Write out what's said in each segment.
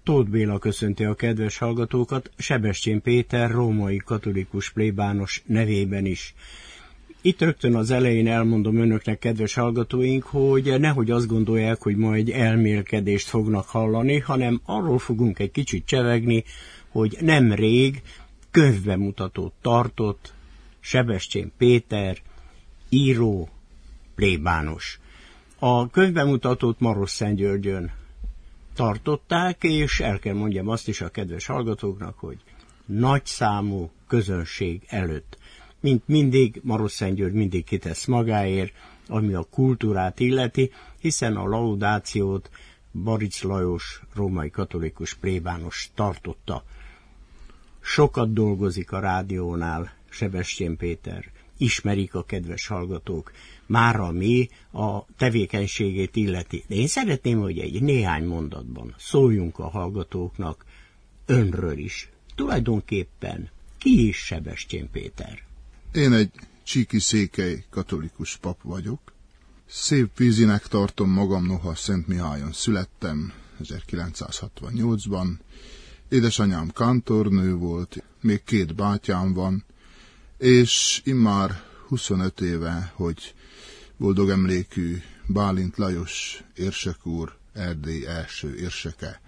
Tóth Béla köszönti a kedves hallgatókat, Sebestyén Péter római katolikus plébános nevében is. Itt rögtön az elején elmondom önöknek, kedves hallgatóink, hogy nehogy azt gondolják, hogy majd elmélkedést fognak hallani, hanem arról fogunk egy kicsit csevegni, hogy nemrég könyvbemutatót tartott Sebestyén Péter, író, plébános. A könyvbemutatót Marosszentgyörgyön tartották, és el kell mondjam azt is a kedves hallgatóknak, hogy nagyszámú közönség előtt. Mint mindig, Marosszentgyörgy mindig kitesz magáért, ami a kultúrát illeti, hiszen a laudációt Barics Lajos római katolikus plébános tartotta. Sokat dolgozik a rádiónál Sebestyén Péter, ismerik a kedves hallgatók, már ami a tevékenységét illeti. De én szeretném, hogy egy néhány mondatban szóljunk a hallgatóknak önről is. Tulajdonképpen ki is Sebestyén Péter? Én egy csíki-székely katolikus pap vagyok. Szép vízinek tartom magam, noha Szentmihályon születtem 1968-ban. Édesanyám kántornő volt, még 2 bátyám van, és immár 25 éve, hogy boldog emlékű Bálint Lajos érsek úr, Erdély első érseke,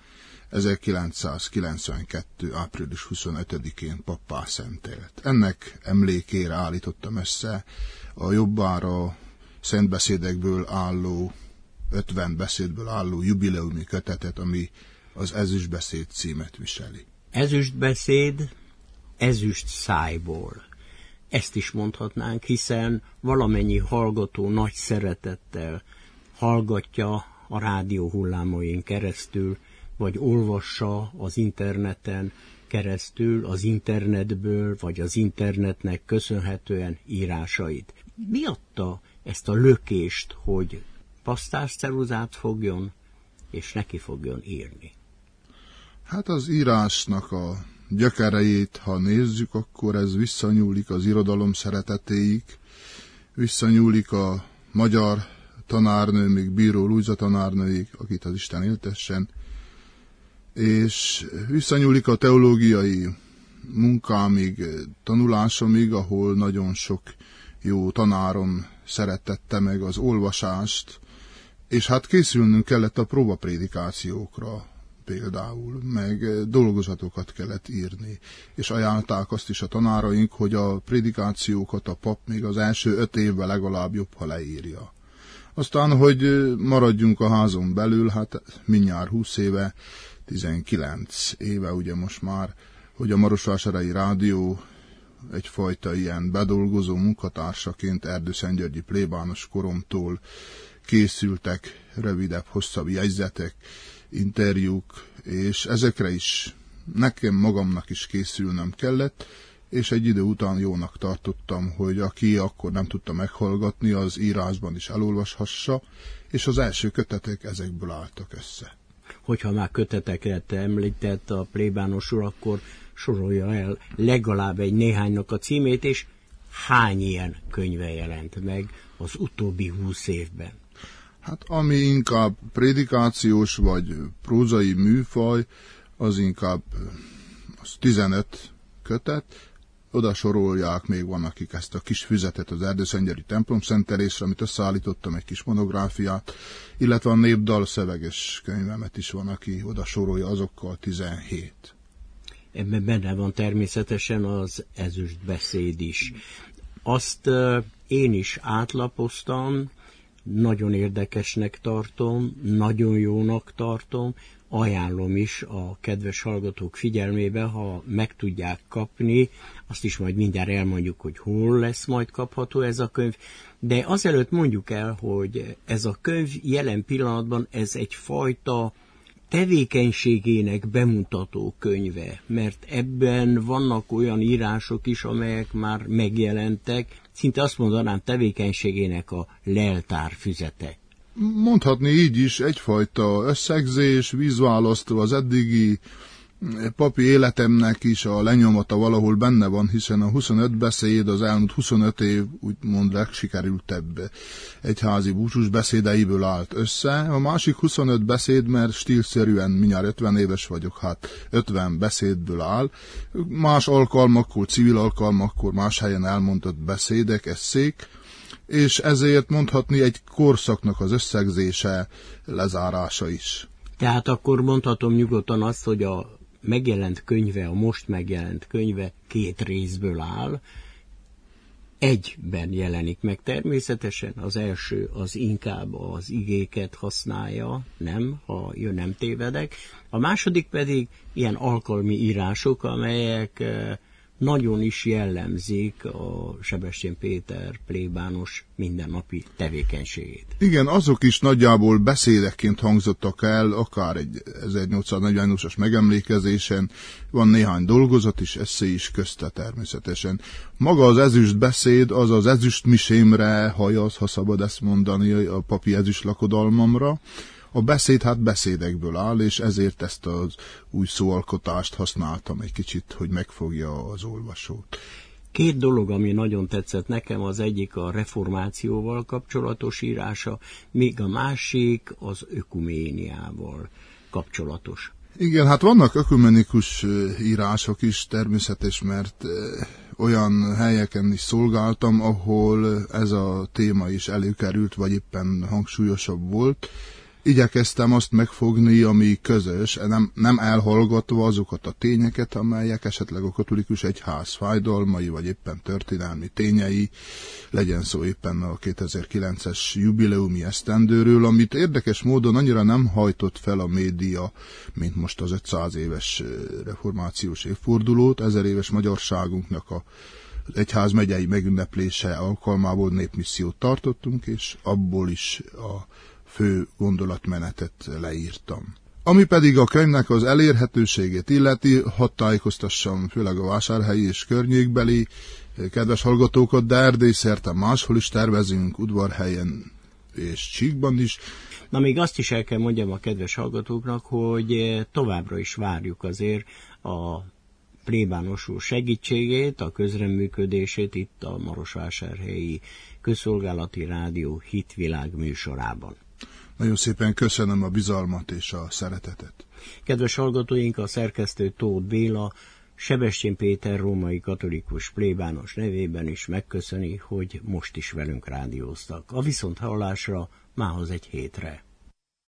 1992. április 25-én pappá szentelt. Ennek emlékére állítottam össze a jobbára szentbeszédekből álló, 50 beszédből álló jubileumi kötetet, ami az Ezüstbeszéd címet viseli. Ezüstbeszéd, ezüst szájból. Ezt is mondhatnánk, hiszen valamennyi hallgató nagy szeretettel hallgatja a rádió hullámain keresztül, vagy olvassa az interneten keresztül, az internetből, vagy az internetnek köszönhetően írásait. Mi adta ezt a lökést, hogy pasztásceruzát fogjon, és neki fogjon írni? Hát az írásnak a gyökereit, ha nézzük, akkor ez visszanyúlik az irodalom szeretetéig, visszanyúlik a magyar tanárnő, még Bíró Lujza tanárnőig, akit az Isten éltessen, és visszanyúlik a teológiai munkámig, tanulásomig, ahol nagyon sok jó tanárom szerettette meg az olvasást, és hát készülnünk kellett a próbaprédikációkra például, meg dolgozatokat kellett írni, és ajánlták azt is a tanáraink, hogy a prédikációkat a pap még az első 5 évben legalább jobb, ha leírja. Aztán, hogy maradjunk a házon belül, hát mindjárt 20 éve, 19 éve ugye most már, hogy a Marosvásárhelyi Rádió egyfajta ilyen bedolgozó munkatársaként erdőszentgyörgyi plébános koromtól készültek rövidebb, hosszabb jegyzetek, interjúk, és ezekre is nekem magamnak is készülnem kellett, és egy idő után jónak tartottam, hogy aki akkor nem tudta meghallgatni, az írásban is elolvashassa, és az első kötetek ezekből álltak össze. Hogyha már köteteket említett a plébános úr, akkor sorolja el legalább egy néhánynak a címét, és hány ilyen könyve jelent meg az utóbbi 20 évben? Hát ami inkább prédikációs vagy prózai műfaj, az inkább az 15 kötet, oda sorolják, még van, akik ezt a kis füzetet az erdőszentgyörgyi templom szentelésre, amit összeállítottam, egy kis monográfiát, illetve a népdal szöveges könyvemet is van, aki oda sorolja, azokkal 17. Ebben benne van természetesen az ezüstbeszéd is. Azt én is átlapoztam, nagyon érdekesnek tartom, nagyon jónak tartom, ajánlom is a kedves hallgatók figyelmébe, ha meg tudják kapni, azt is majd mindjárt elmondjuk, hogy hol lesz majd kapható ez a könyv, de azelőtt mondjuk el, hogy ez a könyv jelen pillanatban ez egyfajta tevékenységének bemutató könyve, mert ebben vannak olyan írások is, amelyek már megjelentek, szinte azt mondanám tevékenységének a leltár füzete. Mondhatni így is, egyfajta összegzés, vízválasztó az eddigi papi életemnek is a lenyomata valahol benne van, hiszen a 25 beszéd az elmúlt 25 év úgymond legsikerültebb egyházi búcsús beszédeiből állt össze. A másik 25 beszéd, mert stílszerűen mindjárt 50 éves vagyok, hát 50 beszédből áll. Más alkalmakkor, civil alkalmakkor, más helyen elmondott beszédek, esszék, és ezért mondhatni egy korszaknak az összegzése, lezárása is. Tehát akkor mondhatom nyugodtan azt, hogy a megjelent könyve, a most megjelent könyve 2 részből áll. Egyben jelenik meg természetesen, az első az inkább az igéket használja, ha nem tévedek. A második pedig ilyen alkalmi írások, amelyek nagyon is jellemzik a Sebestyén Péter plébános mindennapi tevékenységét. Igen, azok is nagyjából beszédekként hangzottak el, akár egy 1848-as megemlékezésen, van néhány dolgozat is, esszé is közte természetesen. Maga az ezüst beszéd, az az ezüst misémre hajaz, ha szabad ezt mondani, a papi ezüst lakodalmamra. A beszéd hát beszédekből áll, és ezért ezt az új szóalkotást használtam egy kicsit, hogy megfogja az olvasót. 2 dolog, ami nagyon tetszett nekem, az egyik a reformációval kapcsolatos írása, míg a másik az ökuméniával kapcsolatos. Igen, hát vannak ökumenikus írások is természetes, mert olyan helyeken is szolgáltam, ahol ez a téma is előkerült, vagy éppen hangsúlyosabb volt. Igyekeztem azt megfogni, ami közös, nem elhallgatva azokat a tényeket, amelyek esetleg a katolikus egyház fájdalmai, vagy éppen történelmi tényei, legyen szó éppen a 2009-es jubileumi esztendőről, amit érdekes módon annyira nem hajtott fel a média, mint most az 500 éves reformációs évfordulót, 1000 éves magyarságunknak az egyházmegyei megünneplése alkalmából népmissziót tartottunk, és abból is a fő gondolatmenetet leírtam. Ami pedig a könyvnek az elérhetőségét illeti, hadd tájékoztassam főleg a vásárhelyi és környékbeli kedves hallgatókat, de Erdély szerte máshol is tervezünk, Udvarhelyen és Csíkban is. Na még azt is el kell mondjam a kedves hallgatóknak, hogy továbbra is várjuk azért a plébános úr segítségét, a közreműködését itt a Marosvásárhelyi Közszolgálati Rádió Hitvilág műsorában. Nagyon szépen köszönöm a bizalmat és a szeretetet. Kedves hallgatóink, a szerkesztő Tóth Béla Sebestyén Péter római katolikus plébános nevében is megköszöni, hogy most is velünk rádióztak. A viszonthallásra mához egy hétre.